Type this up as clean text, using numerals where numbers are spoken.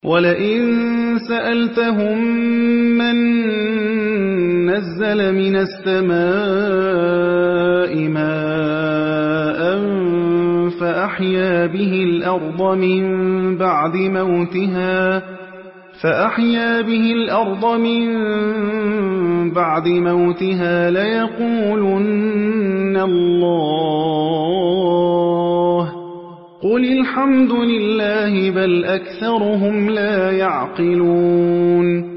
وَلَئِن سَأَلْتَهُم مَّن نَّزَّلَ مِنَ السَّمَاءِ مَاءً فَأَحْيَا بِهِ الْأَرْضَ مِن بَعْدِ مَوْتِهَا لَيَقُولُنَّ اللَّهُ ۚ قُلِ الْحَمْدُ لِلَّهِ بَلْ أَكْثَرُهُمْ لَا يَعْقِلُونَ